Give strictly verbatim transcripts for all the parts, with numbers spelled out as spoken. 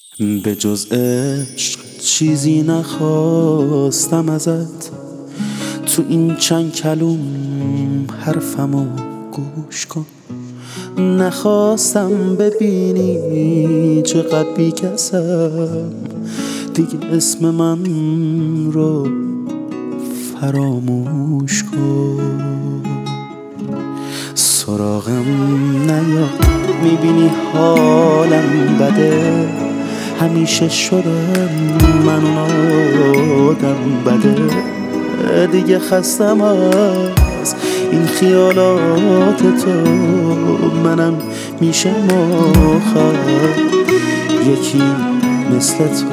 به جز عشق چیزی نخواستم ازت، تو این چند کلوم حرفمو گوش کن. نخواستم ببینی چقدر بی کسم، دیگه اسم من رو فراموش کن. سراغم نیا، میبینی حالم بده، همیشه شدم من اون آدم بده. دیگه خستم از این خیالات تو، منم میشه مخم یکی مثل تو.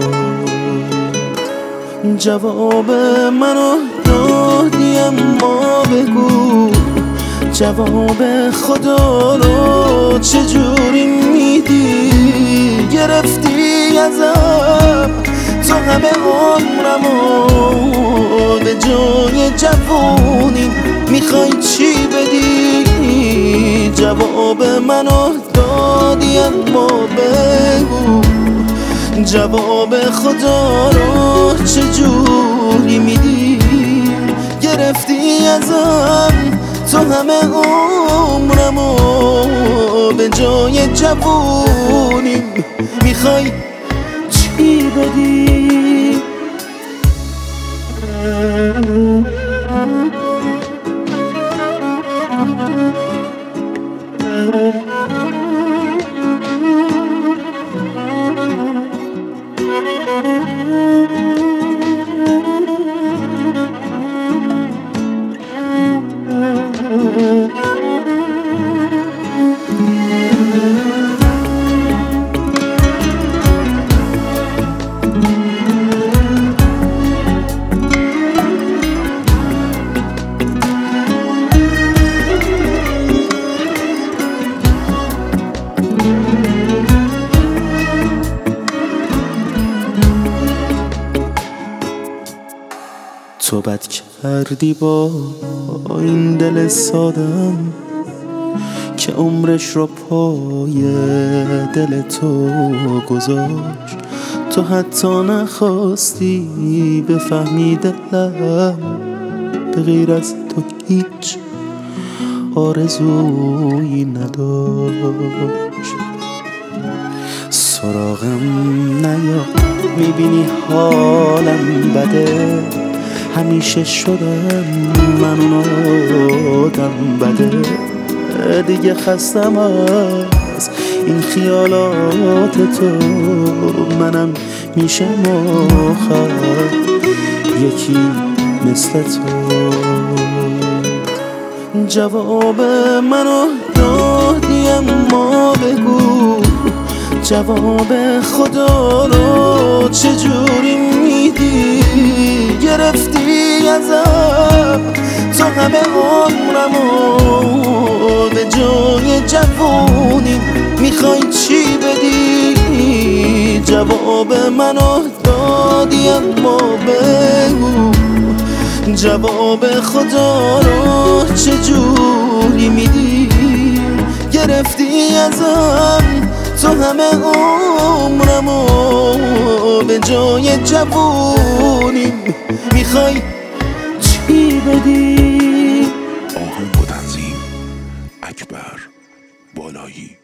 جواب منو دادی اما بگو جواب خدا رو چجوری میدی؟ گرفتی ازم تو همه عمرمو، به جای جوونی میخوای چی بدی؟ جواب منو دادی اما بگو جواب خدا رو چجوری میدی؟ گرفتی ازم تو همه عمرمو، به جای جوونی میخوای چی بدی؟ تو بد کردی با این دل سادم که عمرش رو پای دل تو گذاشت. تو حتی نخواستی بفهمی دلم به غیر از تو هیچ آرزویی نداشت. سراغم نیا، میبینی حالم بده، همیشه شدم من اون آدم بده. دیگه خستم از این خیالات تو، منم میشه مخم یکی مثل تو. جواب منو دادی اما بگو جواب خدا رو چجوری میدی؟ گرفتی ازم تو همه عمرمو، به جای جوونی میخوای چی بدی؟ جواب منو دادی اما بگو جواب خدا رو چجوری میدی؟ گرفتی ازم تو همه عمرمو، به جای جوونی میخوای چی بدی؟ آهنگ و تنظیم اکبر بالایی.